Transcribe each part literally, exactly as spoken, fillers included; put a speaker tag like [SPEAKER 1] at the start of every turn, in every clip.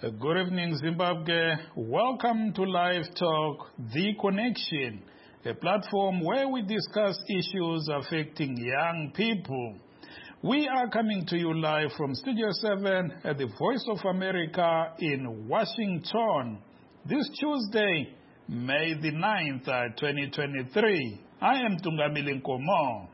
[SPEAKER 1] Good evening, Zimbabwe. Welcome to Live Talk, The Connection, a platform where we discuss issues affecting young people. We are coming to you live from Studio seven at the Voice of America in Washington. This Tuesday, May the ninth, twenty twenty-three. I am Tungamili Nkomo.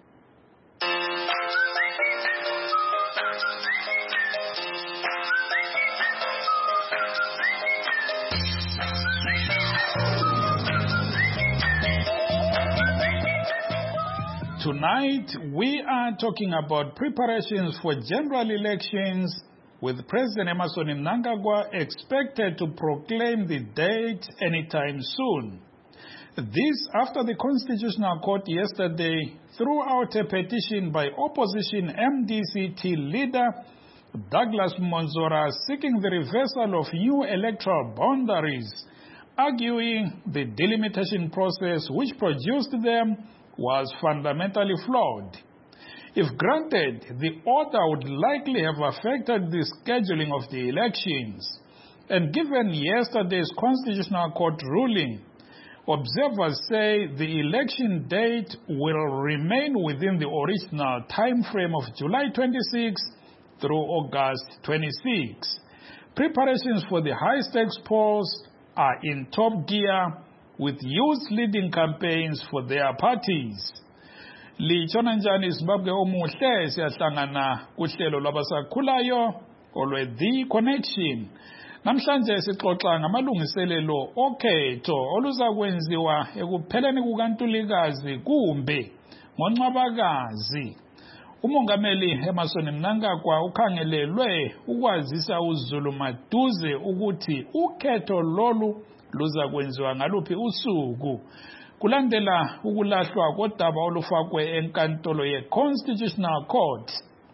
[SPEAKER 1] Tonight, we are talking about preparations for general elections, with President Emmerson Mnangagwa expected to proclaim the date anytime soon. This after the Constitutional Court yesterday threw out a petition by opposition M D C T leader Douglas Monzora seeking the reversal of new electoral boundaries, arguing the delimitation process which produced them was fundamentally flawed. If granted, the order would likely have affected the scheduling of the elections. And given yesterday's Constitutional Court ruling, observers say the election date will remain within the original time frame of July twenty-sixth through August twenty-sixth. Preparations for the high-stakes polls are in top gear, with youth leading campaigns for their parties. Litshona njani Zimbabwe omuhle siyahlangana kuhlelo lwabasakhulayo olwe The Connection. Namhlanje sixoxa ngamalungiselelo okhetho oluzakwenziwa ekupheleni kukaNtulikazi kumbe ngoNcwabakazi. Umongameli Emmerson Mnangagwa ukhangelelwe ukwazisa uZulu maduze ukuthi ukhetho lolu luza kwenziwa ngaluphi usuku kulandela ukulahlwa kodaba olufakwe enkantolo ye-Constitutional Court.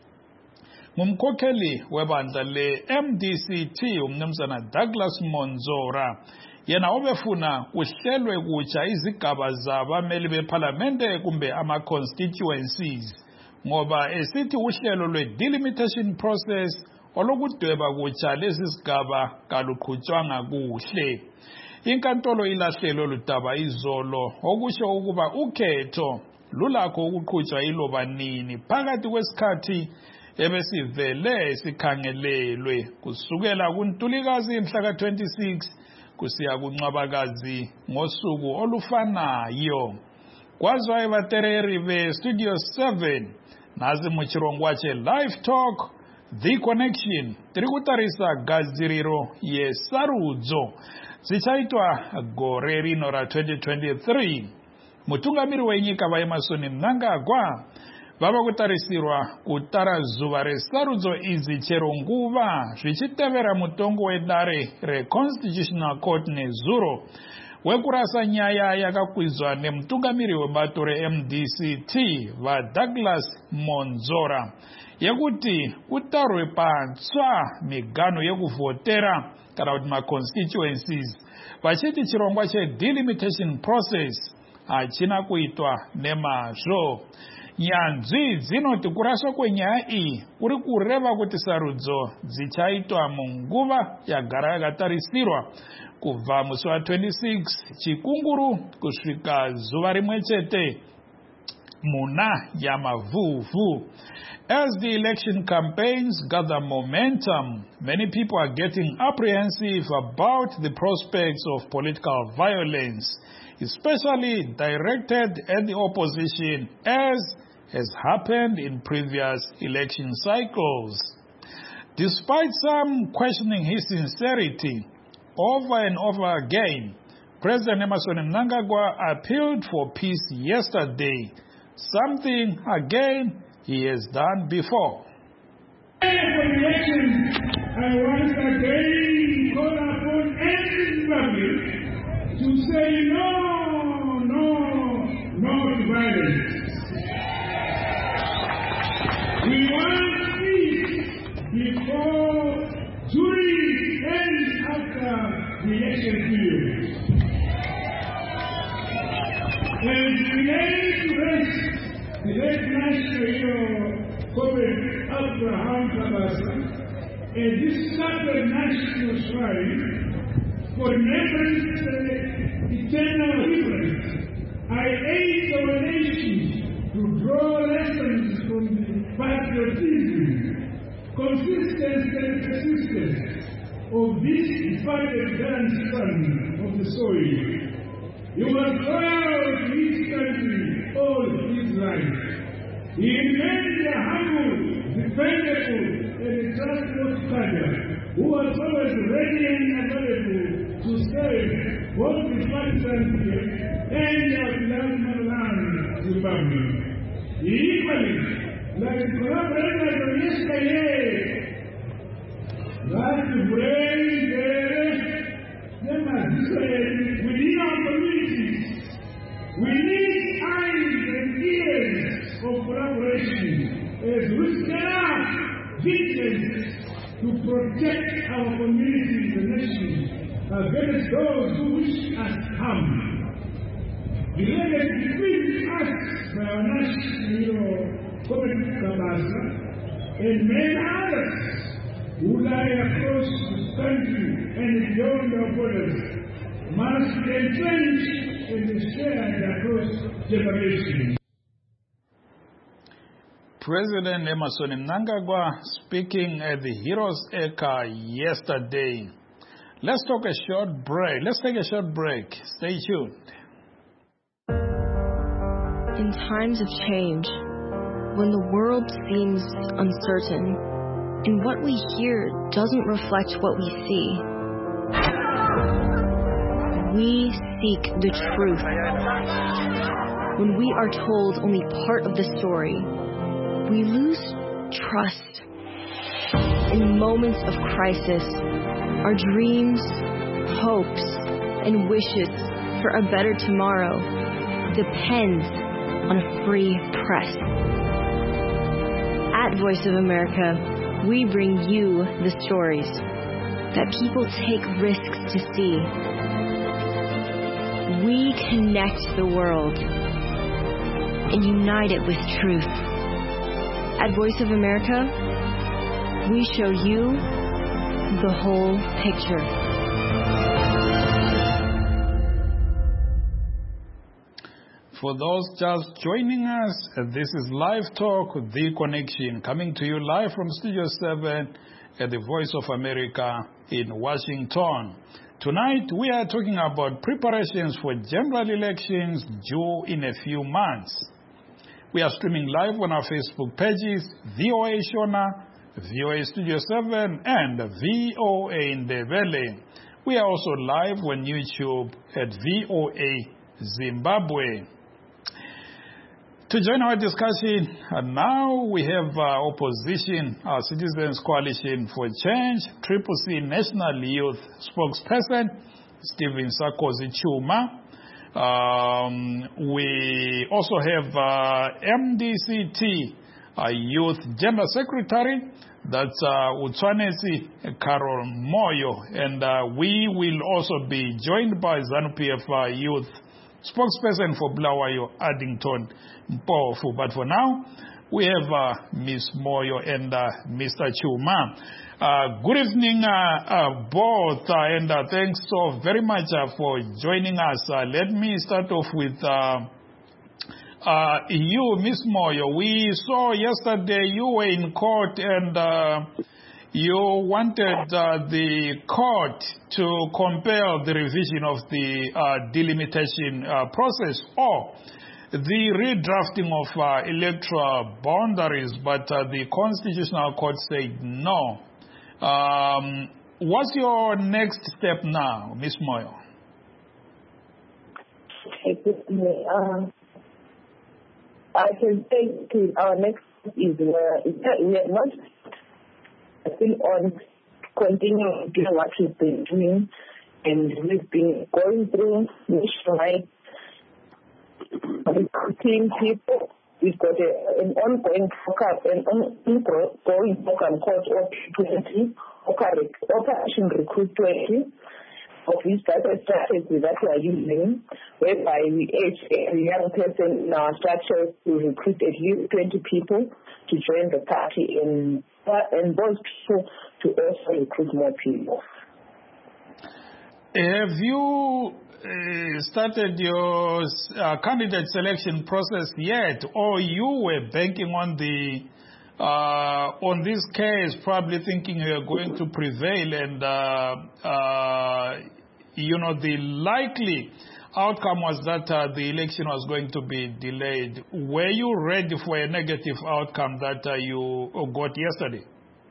[SPEAKER 1] Ngumkhokheli webandla le-M D C T umnumzana Douglas Monzora, yena obefuna kuhlelwe kutsha izigaba zabameli bephalamende kumbe ama-constituencies, ngoba esithi uhlelo lwe-delimitation process olokudweba kutsha lezi zigaba kaluqhutshwanga kuhle. Inkantolo ilahlelo ludaba izolo okusho ukuba ukhetho lulakho ukuqhutshwa iloba nini phakathi kwesikhathi ebesivele sikhangelelwe kusukela kuNtulikazi mhla ka twenty-six kusiya kuNcwabakazi ngosuku olufanayo. Kwazwa abatereri be Studio seven nazi muchirongwache Live Talk The Connection tiri kutarisa gadziriro yesarudzo zichaitwa gore rino ra twenty twenty-three. Mutungamiri wenyika vaEmmerson Mnangagwa vava kutarisirwa kutara zuva resarudzo idzi chero nguva zvichitevera mutongo wedare reConstitutional Court nezuro wekurasa nyaya yakakwizwa nemutungamiri webato re-M D C T vaDouglas Monzora yekuti kutarwe patsva migano yekuvhotera kana kuti ma-constituencies vachiti chirongwa che-delimitation process hachina kuitwa nemazvo. Nyanzvi dzinoti kuraswa kwenyaya iyi kuri kureva kuti sarudzo dzichaitwa munguva yagara yakatarisirwa kubva musi wa twenty-six chikunguru kusvika zuva rimwe chete muna yamavhuvhu. As the election campaigns gather momentum, many people are getting apprehensive about the prospects of political violence, especially directed at the opposition, as has happened in previous election cycles. Despite some questioning his sincerity, over and over again, President Emmerson Mnangagwa appealed for peace yesterday, something again he has done before.
[SPEAKER 2] For elections, I once again call upon everybody to say no, no, no to violence. We want peace before, during, and after the election period. And related to this, the late national Poet Abraham Kabasa as this sacred national shrine for remembrance and eternal reverence, I aid our nation to draw lessons from the patriotism, consistency and persistence of this departed grandson of the soil. He was proud of his country all his life. He remained a humble, dependable, and a trustworthy father who was always ready and available to serve both the country and our beloved motherland, Zimbabwe. Equally, like the collaborators of yesterday, that the brain there, they must display within our communities. We need eyes and ears of collaboration as we stand up vigilance to protect our communities and nations against those who wish us harm. The legacy between us by our national Comrade Kabasa and many others who lie across the country and beyond our borders must be entrenched and shared across generations.
[SPEAKER 1] President Emmerson Mnangagwa speaking at the Heroes Acre yesterday. Let's talk a short break. Let's take a short break. Stay tuned.
[SPEAKER 3] In times of change, when the world seems uncertain and what we hear doesn't reflect what we see, we seek the truth. When we are told only part of the story, we lose trust. In moments of crisis, our dreams, hopes, and wishes for a better tomorrow depends on a free press. At Voice of America, we bring you the stories that people take risks to see. We connect the world and unite it with truth. At Voice of America, we show you the whole picture.
[SPEAKER 1] For those just joining us, this is Live Talk, The Connection, coming to you live from Studio seven at the Voice of America in Washington. Tonight, we are talking about preparations for general elections due in a few months. We are streaming live on our Facebook pages, V O A Shona, V O A Studio seven, and V O A Ndebele. We are also live on YouTube at V O A Zimbabwe. To join our discussion, uh, now we have uh, opposition, our Citizens Coalition for Change, Triple C National Youth spokesperson, Stephen Sarkozy Chuma. Um, we also have uh, M D C T, uh, Youth General Secretary, that's uh, Utswanesi Carol Moyo, and uh, we will also be joined by ZANU-P F uh, Youth spokesperson for Bulawayo, Addington Mpofu. But for now, we have uh, Miz Moyo and uh, Mister Chuma. Uh, good evening, uh, uh, both, uh, and uh, thanks so very much uh, for joining us. Uh, let me start off with uh, uh, you, Miz Moyo. We saw yesterday you were in court and uh, you wanted uh, the court to compel the revision of the uh, delimitation uh, process or the redrafting of uh, electoral boundaries, but uh, the Constitutional Court said no. Um, what's your next step now, Miz Moyo?
[SPEAKER 4] Uh, I can say our next step is uh, we are not still on continuing doing what we've been doing, and we've been going through nationwide recruiting people. We've got a, an ongoing focus, an ongoing program called O P twenty, Operation Recruit twenty, of which that's a strategy that we are using, whereby we urge every young person in our structure to recruit at least twenty people to join the party in and those people to also recruit more people.
[SPEAKER 1] Have you uh, started your uh, candidate selection process yet, or you were banking on the uh, on this case, probably thinking you are going to prevail, and uh, uh, you know the likely outcome was that uh, the election was going to be delayed? Were you ready for a negative outcome that uh, you got yesterday?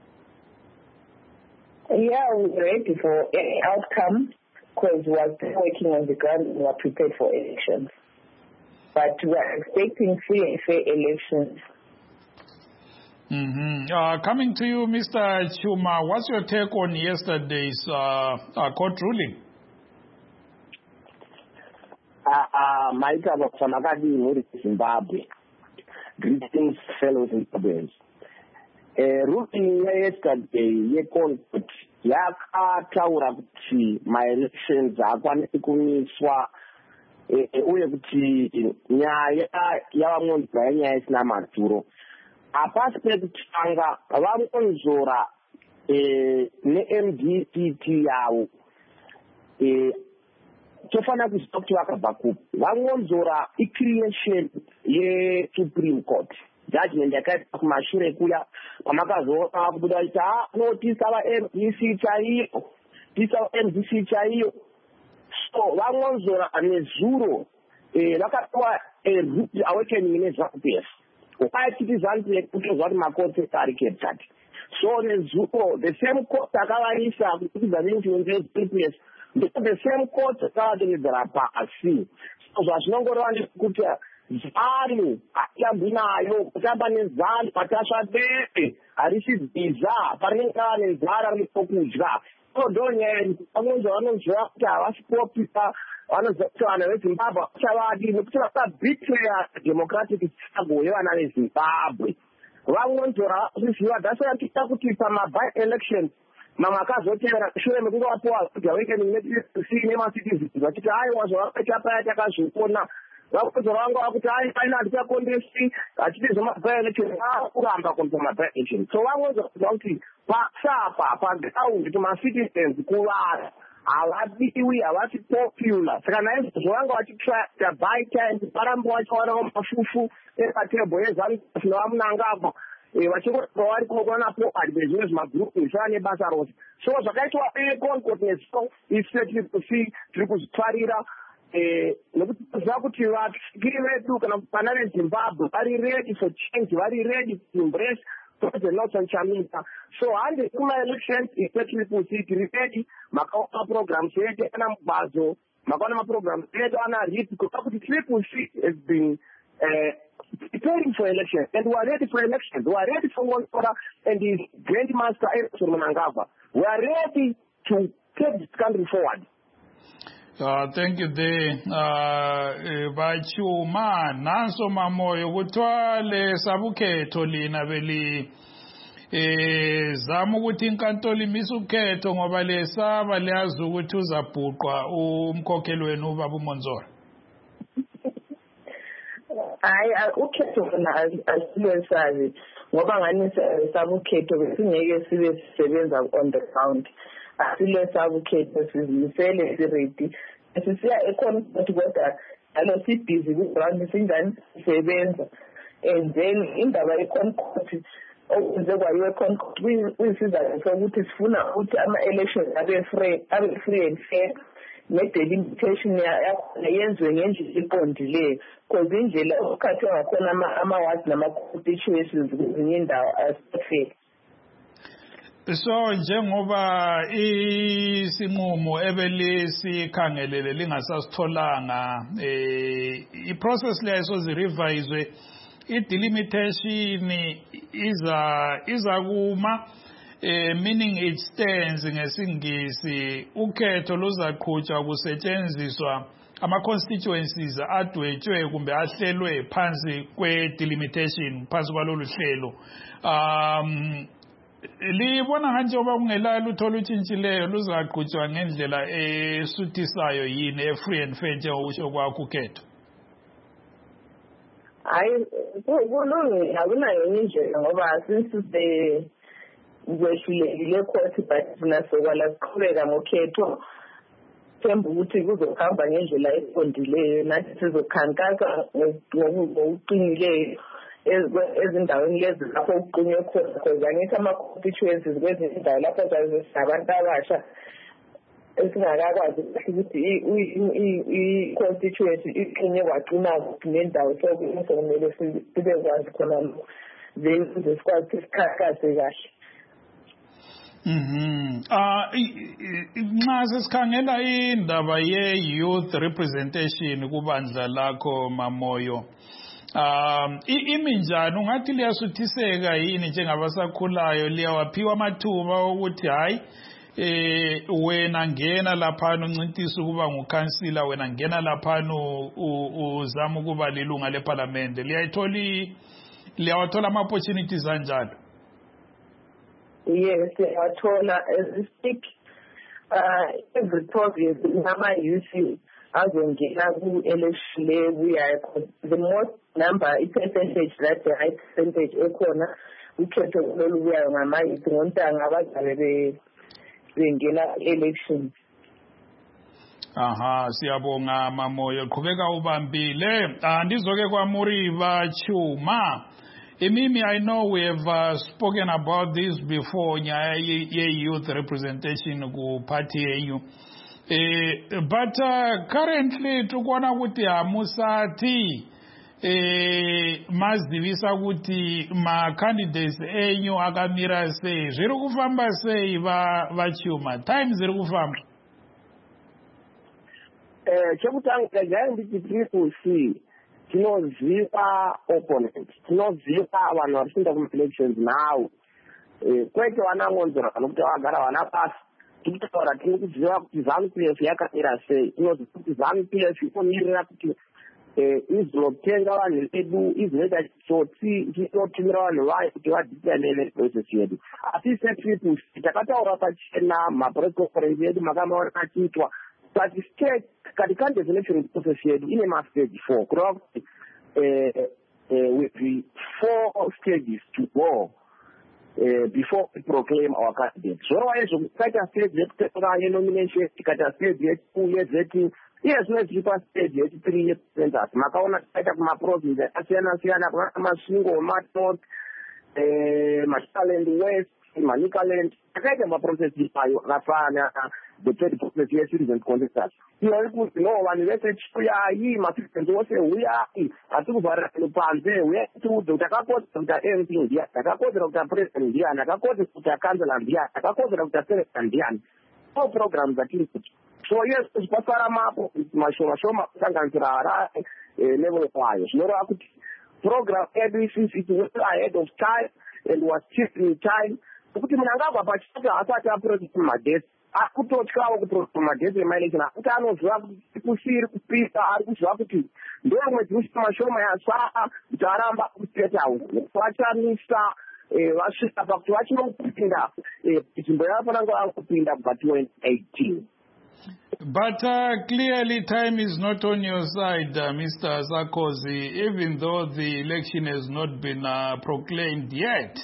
[SPEAKER 4] Yeah, we were ready for any outcome because we are still working on the ground and we are prepared for elections. But we are expecting free and fair elections.
[SPEAKER 1] Mm-hmm. Uh, coming to you, Mister Chuma, what's your take on yesterday's uh, uh, court ruling?
[SPEAKER 5] Maita Samakadi in Zimbabwe. Greetings, fellow Zimbabweans. Ruling yesterday, ye-court yakataura kuti ma-elections akwanisi kumiswa uye kuti nyaya yavamondwa yenyaya isina maturo. Apasi pekutanga vamonzora ne-M D C T yavo tofanira kuziva kuti vakabva kupi. Vamonzora icreation yeSupreme Court. Judgment yakaita kumashure kuya pamakazoona kubuda kuti ha no tisava M D C chaiyo tisava M D C chaiyo. So vamonzora nezuro vakapiwa root awakening neZANU-P F. Why it is unfair because what my court is that. So nezuro the same court akavarisa kuti vainfluence P F. The same court akavatevedzera pasi. So zvazvinongoreva ndekuti ZANU atambinayo kutamba nezANU patasva dete harisi bhiza parinenge kava nezara ripokudya. So ndonyaya vamonzi vanonzora kuti havasipopisa vanoziva kuti vanhu veZimbabwe vachavadi nekuti vakabetreya democratic struggle yevana veZimbabwe. Vamonzora vaziva dasara tiita kuti pamaby-elections mamwe akazotevera shure mekunge vapiwa awakening nemacitizens vachiti aiwa zvavakaita paya takazvikona. Vamonzora vanga vakuti ai paina hatichakondesi hachiti zvemaby-election vakuramba kuita maby-election. So vamonzora kuziva kuti pasapa paground kuti macitizens kuvara havadiwi havasi popular. Saka naizvozvo vanga vachitracta by time parambe vachiwanawo mafufu epatebho yeZANU-P F nevamunangagwa vachingoramba vari kunonapo zvimwe zvimagrupu zvisava nebasa rose. So zvakaitwa eConcord neso ise tiri kusi tiri kuzvitwarira nekuti toziva kuti vasikiri vedu kana vana veZimbabwe vari ready for change, vari ready to embrace President Nelson Chamisa. So handi kuma-elections ise tiri kusi tiri ready. Makaona programs yedu ana mubazo, makaona maprograms yedu ana RIP kuta kuti tiri kusi has been preparing for elections, and we are ready for elections. We are ready for Wonsora and his Grandmaster Emerson Mnangagwa. We are ready to take this country forward.
[SPEAKER 1] Uh, thank you, De. Bachuma, Nanso Mamoyo, Wutwale, Sabuketho lina veli zama ukuthi inkantolo imisa ukhetho ngoba lesaba liyazi ukuthi uzabhuqwa umkhokheli wenu ubaba uMonzora.
[SPEAKER 4] Hayi ukhetho khona asilwesazi ngoba ngani sisaba ukhetho besingeke sibe sisebenza on the ground. Asilwesaba ukhetho sizimisele siready. Sisiya eConcord kodwa alo sibhizi ku-ground singani sisebenza. And then indaba eConcord okwenze kwayiwe eConcord kuyisiza sokuthi sifuna ukuthi ama-elections abe free abe free and fair. Ne-delimitation yakhona yenziwe ngendlela eqondileyo because indlela okhathwe ngakhona ama-wards nama-constituencies kwezinye indawo asifele.
[SPEAKER 1] So njengoba isinqumo ebelisikhangelele lingasasitholanga eh iprocess leyo sozirevise i-delimitation iza iza kuma Eh, meaning it stands ngesingisi ukhetho luzaqhutshwa kusetshenziswa ama-constituencies adwetshwe kumbe ahlelwe phansi kwe-delimitation phansi kwalolu hlelo. Um, libona njengoba kungelalo lutho olutshintshileyo luzaqhutshwa ngendlela esuthisayo yini e-free and fair njengokusho kwakho ukhetho?
[SPEAKER 4] Hayi kulungile akunayo indlela ngoba since the kwehlulekile court but nasokwala siqhubeka ngokhetho themba ukuthi kuzohamba ngendlela eqondileyo nathi sizokhankasa ngokuqinileyo ezindaweni lezi lapho kuqinywe khona because angithi ama-constituencies kwezinye indawo lapho zabantu abasha esingakakwazi ukuthi i-constituency iqinye kwaqina kuphi nendawo sokumele sibe kwazi khona then ukuze sikwazi ukuthi sikhankase kahle.
[SPEAKER 1] Mhm. Ah nxa sesikhangela indaba ye-youth representation kubandla lakho Mamoyo, um imi njani? Ungathi liyasuthiseka yini njengabasakhulayo, liyawaphiwa amathuba ukuthi hayi eh wena ngena laphana uncintisa ukuba ngukhansila, wena ngena laphana uzama ukuba lilunga leparlament, liyayithola liyawathola ama-opportunities anjalo?
[SPEAKER 4] Yes, siyawathola. As we speak, uh, every province nama-youth azongena ku-election lebuyayo, because the most number, i-percentage, that the high percentage ekhona ukhetho lolubuyayo ngama-youth ngontanga abazabe bengena elections.
[SPEAKER 1] Aha, siyabonga Mamoyo, qhubeka ubambile. Andizoke kwa Muriva Chuma. Mimi, I know we have uh, spoken about this before, yeah, youth representation ku party yenu. Eh, but uh, currently tukwana kuti amusati eh mazivisa kuti ma candidates enyu akamira sei, zviri kufamba sei va vachuma, time zviri kufamba?
[SPEAKER 5] Eh chekutanga nditi tiri kusi tinoziva opponent, tinoziva vanhu vari kuenda kuma-elections now. Eh, kwete vanangonzora vanokuti vagara vana pasi, tikutaura tiri kuziva kuti ZANU-P F yakamira sei, tinoziva kuti ZANU-P F inomirira kuti izotenga vanhu vedu, izoita chitsotsi, ichinotumira vanhu vayo kuti vadhitanele process yedu. Asi setripu takataura pachena ma-press conference yedu makamaona achiitwa, but state kati candidates election process yedu ine ma-stage four. Kureva kuti with the four stages to go uh, before we proclaim our candidate. Zvoro izvo kukaita stage yekutenga yenomination, tikaita stage yetu yevetting, iye zvino zviri pastage yechithree yecensus. Makaona tikaita kumaprovince akasiyana siyana, kuna masvingo, manorth, maSutherland West, Manicaland, takaita maprocess ipayo akafana the third process ye-citizen contestants. Inouri kuti no vanhu vese chiuyayi, ma-citizens ose uyayi, hatiri kuvharira panze, uyai tiudze kuti takakodzera kuita M P ndiani, takakodzera kuita president ndiani, takakodzera kuita councillor ndiani, takakodzera kuita senator ndiani. So programs atiri kuti. So yes, zvipasara mapo mashoma shoma kusanganisira Harare level kwayo. Zvinoreva kuti program edu isisi it was ahead of time and was cheap in time. Kuti munhu angabva pachitatu asati aprocesa madesi, akutotyawo kuprocesa madesi ema-election, akuti anoziva kuti kusiri kupisa, ari kuziva kuti ndomwedzi usina mashoma yasara kuti aramba kustate house, vachamisa vasvika pakuti vachinopinda nzvimbo yavafanira kuva kupinda kubva twenty eighteen.
[SPEAKER 1] But uh, clearly time is not on your side, uh, Mister Sarkozy, even though the election has not been uh, proclaimed yet.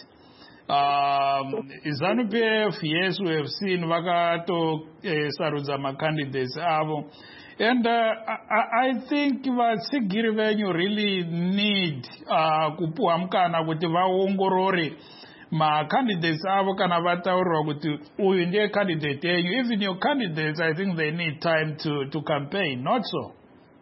[SPEAKER 1] Um, ZANU-P F, yes, we have seen Vakato uh, Saruzama candidates. And uh, I, I think Vasigiri when you really need kupuamkana kuti vaongorore ma candidates avo kana vataurwa kuti uyu ndiye candidate yenyu. Even your candidates, I think they need time to, to campaign, not so?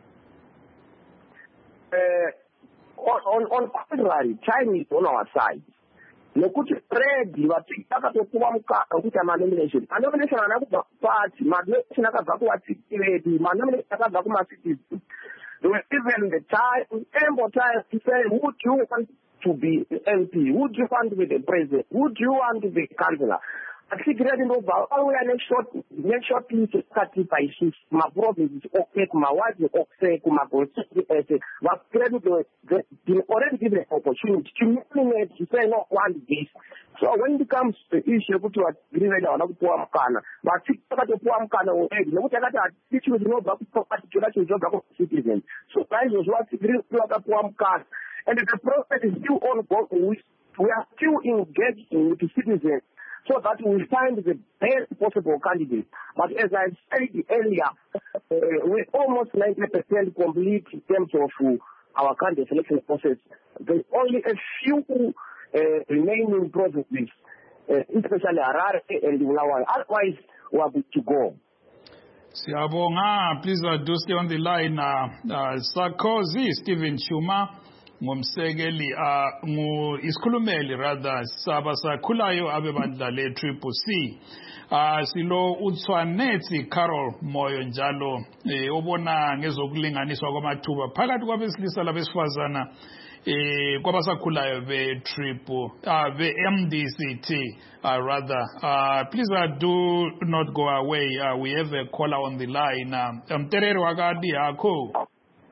[SPEAKER 5] Uh, on, on contrary, time is on our side. Nekuti already vatiki vakatopuwa mukana wekuita manomination. Manomination haana kubva kupati, manomination akabva kuvatiki vedu, manomination akabva kuma-citizens. They were given the time, ample time to say, who do you want to be the M P? Who do you want to be the president? Who do you want to be the councillor? Atikiredi ndobva vauya neshort list yakati paisusu kumaprovinces okse, kumawadi okse, kumaconstituency ese. Vasikiredi they've been already given an opportunity to nominate, to say no one this. So when it comes to the issue yekuti vasikiredi havana kupuwa mukana, vatiki vakatopuwa mukana already, nekuti akati hatisi zvinobva kupati chona chinhu chinobva kucitizens. So naizvozvo vasikiredi vakapuwa mukana. And the process is still ongoing. We are still engaging with the citizens so that we find the best possible candidate. But as I said earlier, uh, we're almost ninety percent complete in terms of uh, our candidate selection process. There's only a few uh, remaining processes, uh, especially Harare and Bulawayo. Otherwise, we are good to go.
[SPEAKER 1] Siyabonga, please uh, do stay on the line. Uh, uh, Sarkozy, Stephen Chuma, ngumsekeli, uh, ngu isikhulumeli rather, saba sakhulayo abebandla le Triple C. Uh, silo uTshwanetsi Carol Moyo njalo, eh, obona ngezokulinganiswa kwamathuba phakathi kwabesilisa labesifazana eh kwabasakhulayo be triple uh be M D C T uh, rather uh please uh, do not go away. Uh, we have a caller on the line. um Terere wakadi yakho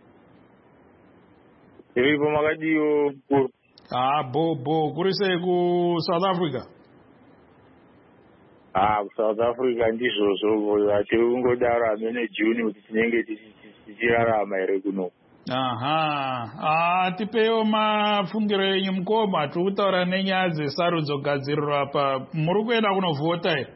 [SPEAKER 6] Iribo magadiyo
[SPEAKER 1] ah bo bo kurise ku South Africa.
[SPEAKER 6] Ah, South Africa ndizvo ati ungodaro amene June kuti tinenge tichirarama ere kuno.
[SPEAKER 1] Aha, ah tipeyo mafungiro enyu mukoma tikutaura nenyaya dzesarudzo gadzirirwa apa muri kuenda kunovhota here?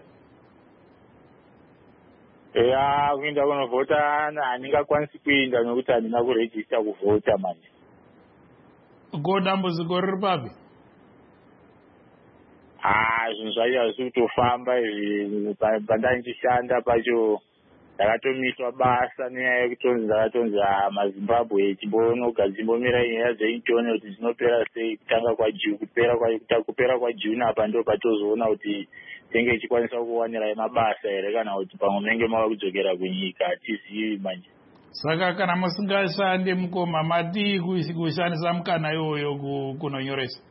[SPEAKER 6] Eya, kuenda kunovhota handingakwanisi kuenda nokuti handina kurejista kuvhota manje.
[SPEAKER 1] Ko dambudziko riri papi?
[SPEAKER 6] Ah, zvinhu zvacho hazvisi kutofamba izvi. Pandandichishanda pacho ndakatomiswa basa nenyaya yekutonzi ndakatonzi maZimbabwe chimbonogadzimomira nyaya dzeitone kuti dzinopera sei kutanga kwaJune kupera kwa kupera kwaJune apa ndo patozoona kuti tenge ichikwanisa kuwanira mabasa here kana kuti pamwe menge mava kudzokera kunyika hatizivi manje.
[SPEAKER 1] Saka kana musingashande mukoma mati kushandisa mukana iwoyo kunonyoresa?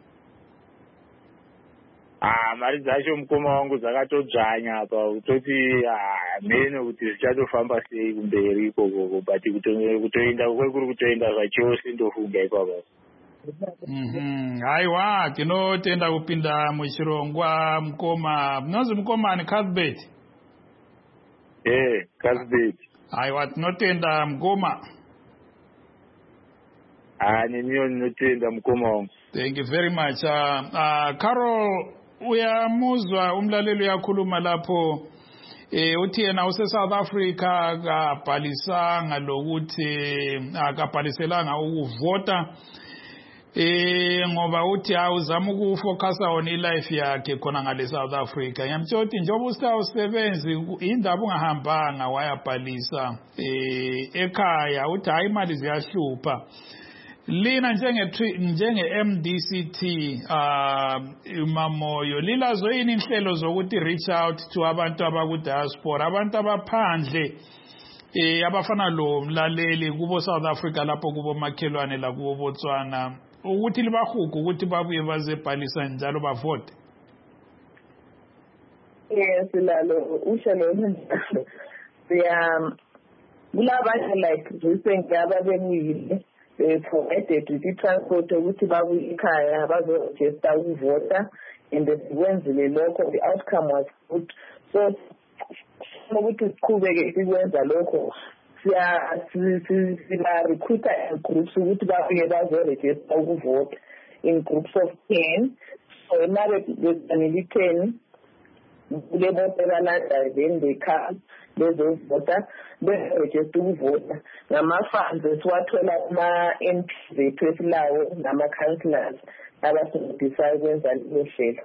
[SPEAKER 6] Ah, mari dzacho mukoma wangu dzakatodzvanya apa kutoti mhene kuti zvichatofamba sei kumberi ikoko, but kutoenda kwekuri kutoenda zvachose ndofunga ipapo.
[SPEAKER 1] Mhm, haiwa tinotenda kupinda muchirongwa mukoma. Munonzi mukomani Cuthbert?
[SPEAKER 6] Eh, Cuthbert.
[SPEAKER 1] Haiwa tinotenda mukoma.
[SPEAKER 6] Ah, neniwo ninotenda mukoma wangu.
[SPEAKER 1] Thank you very much. Uh, uh, Carol, uyamuzwa umlaleli uyakhuluma lapho eh uthi yena use South Africa akabhalisanga lokuthi akabhaliselanga ukuvota eh ngoba uthi awuzama ukufocusa on life yakhe khona ngale South Africa. Ngiyamtshela ukuthi njengoba usawusebenzi indaba ungahambanga wayabhalisa eh ekhaya uthi hayi imali ziyahlupha. Lina njenge njenge M D C T uh Mamoyo lilazo yini inhlelo zokuthi reach out to abantu abaku diaspora, abantu abaphandle eh abafana lo mlaleli kubo South Africa lapho kubo makhelwane la kubo Botswana ukuthi libahugu ukuthi babuye bazebhalisa njalo bavote?
[SPEAKER 4] Yes, lalo uhlelo siya kulabanye like recent ababemile they provided with transport ukuthi babuye ekhaya bazoregister ukuvota and sikwenzile lokho. The outcome was good, so ukuthi siqhubeke sikwenza lokho siya siba recruiter groups ukuthi babuye bazoregister ukuvota in groups of ten. So now there's ten kule botelana then they come bezovota beregister ukuvota ngama-funds esiwathola kuma-M P zethu esilawo nama-councillors abasebenzisa ukwenza lelo hlelo.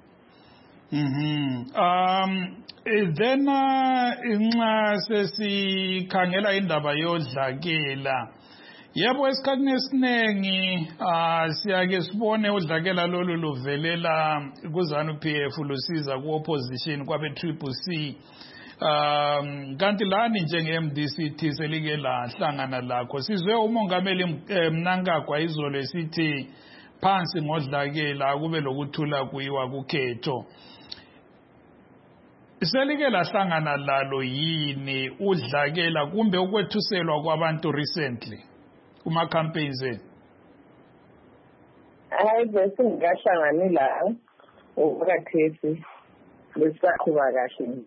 [SPEAKER 1] Mhm. Um then inxa sesikhangela indaba yodlakela. Yebo esikhathini esiningi ah siyake sibone udlakela lolu luvelela kuZANU P F lusiza ku-opposition kwabe Triple C. Um kanti lani njenge M D C T selike lahlangana lakho sizwe umongameli Mnangagwa izolo esithi phansi ngodlakela kube lokuthula kuyiwa kukhetho. Selike lahlangana lalo yini udlakela kumbe ukwethuselwa kwabantu recently kuma campaigns eni?
[SPEAKER 4] Hayi bese ngahlangani la okathesi besakhuba kahle.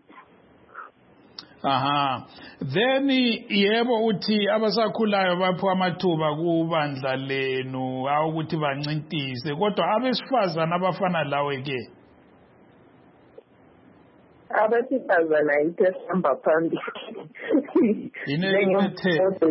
[SPEAKER 1] Aha. Then yebo uthi abasakhulayo bapho amathuba kubandla lenu awukuthi bancintise kodwa abesifazana abafana lawe ke
[SPEAKER 4] abesifazana ithesihamba phambili njengemfoto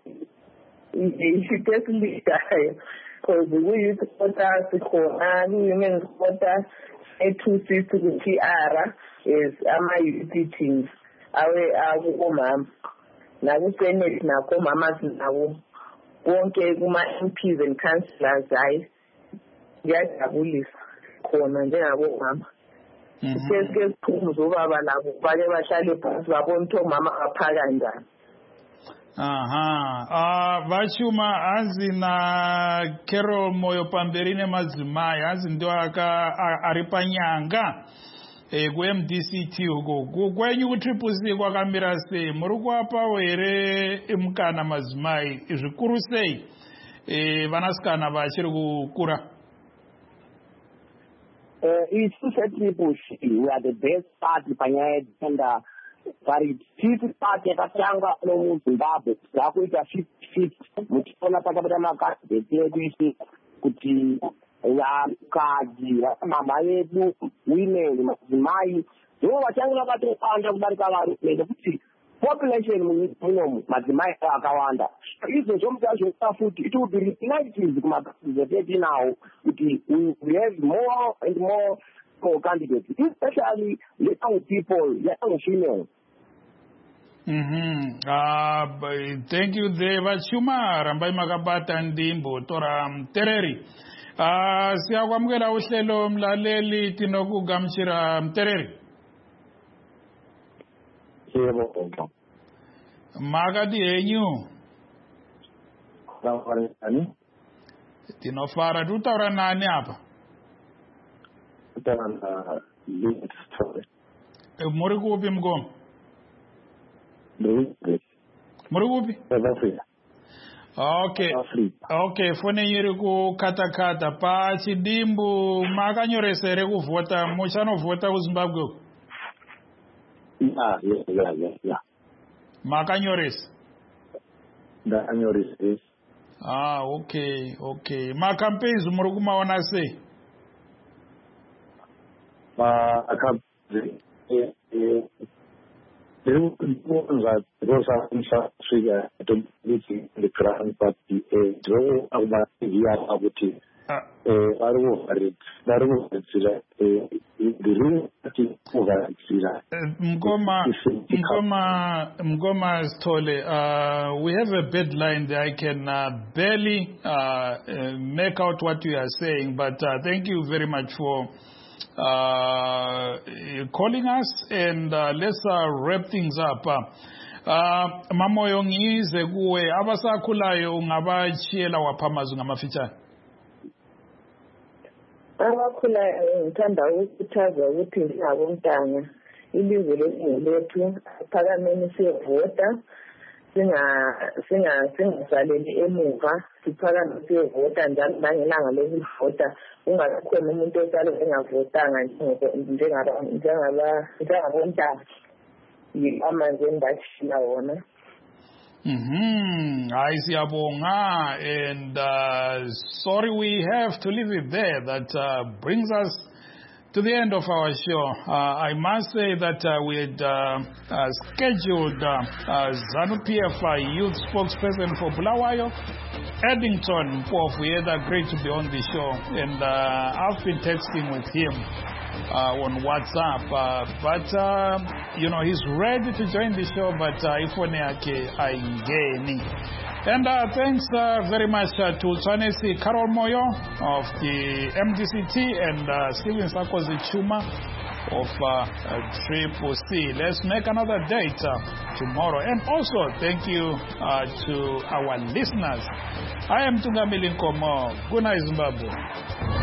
[SPEAKER 4] ite esilidayo because kwi-youth quota sikhona kwi-women's quota e-two sixty ku-P R is ama-U P Ts awe abomama naku-senate nakho omama sinawo konke kuma-M Ps and councillors hayi kuyajabulisa khona njengabomama sike siphumuze ubaba labo bake bahlale phansi babona ukuthi omama bapha kanjani.
[SPEAKER 1] Aha, uh, vachuma hanzi na Carol Moyo pamberi nemadzimai hanzi ndo aka ari panyanga e, ku-M D C T uko kwenyu ku-Triple C kwakamira sei muri kuvapawo here mukana madzimai zvikuru sei e, vanasikana vachiri kukura?
[SPEAKER 5] Uh, isu seTriple C we are the best party panyaya yegender vari fifty party yakatanga no muZimbabwe zvakuita fifty fifty muchiona pakapata makandidate edu isi kuti vakadzi mama vedu women madzimai ndivo vachange vakatowanda kudarika varume nekuti population munomu madzimai akawanda izvozvo mutazvoita futi it will be reignited kumakandidate etinawo kuti we have more and more more candidates, especially young people, young females.
[SPEAKER 1] Mm-hmm. Uh, thank you, Deva Chuma. Rambai Magabata Ndimbo, Tora Tereri. Uh, Siakwamgela uhlelo mlaleli tinoku gamchira Tereri.
[SPEAKER 5] Siyebo.
[SPEAKER 1] Magadi enyu.
[SPEAKER 5] Nani?
[SPEAKER 1] Tinofara tutaura nani hapa?
[SPEAKER 5] Tutaura Limit Story.
[SPEAKER 1] Muri kupi mgomo? Muri kupi?
[SPEAKER 5] South Africa.
[SPEAKER 1] Okay. Okay, fone yiri ku kata kata pa chidimbu makanyoresa ere kuvhota muchanovhota kuZimbabwe.
[SPEAKER 5] Yeah, yeah, yeah, yeah, yeah.
[SPEAKER 1] Makanyoresa.
[SPEAKER 5] Ndakanyoresa.
[SPEAKER 1] Ah, okay, okay. Ma campaigns muri kumaona sei?
[SPEAKER 5] Ma campaigns eh eh Because I'm sorry, I don't believe the Crown Party. Draw about the year of the Arrow, Arrow, the room
[SPEAKER 1] Mgoma, Mgoma, Mgoma Stole. Uh, we have a bad line there. I can uh, barely uh, uh, make out what you are saying, but uh, thank you very much for Uh, calling us, and uh, let's uh, wrap things up. Uh, Mamoyo ngize kuwe abasakhulayo ungabachiyela waphamazu ngamafitshane.
[SPEAKER 4] Abakhulayo ngithanda ukukhuthaza ukuthi njengabomntanga ilizwe lethu phakameni siyevota singa singa singasaleli emuva siphakame siyevota njalo nangelanga lokuvota ungakhona umuntu osale engavotanga njengaba njengaba njengabontanga amanje ndashila wona.
[SPEAKER 1] Mhm, I siyabonga, and uh, sorry we have to leave it there. That uh, brings us to the end of our show. Uh, I must say that uh, we had uh, uh, scheduled uh, uh, ZANU P F I youth spokesperson for Bulawayo, Eddington Pof. We had agreed to be on the show, and uh, I've been texting with him uh, on WhatsApp. Uh, but, uh, you know, he's ready to join the show, but ifone yake aingeni. And uh, thanks uh, very much uh, to Twanesi Carol Moyo of the M D C T and uh, Stephen Sakozi Chuma of uh, uh, Triple C. Let's make another date uh, tomorrow. And also, thank you uh, to our listeners. I am Tungamili Nkomo. Good night, Zimbabwe.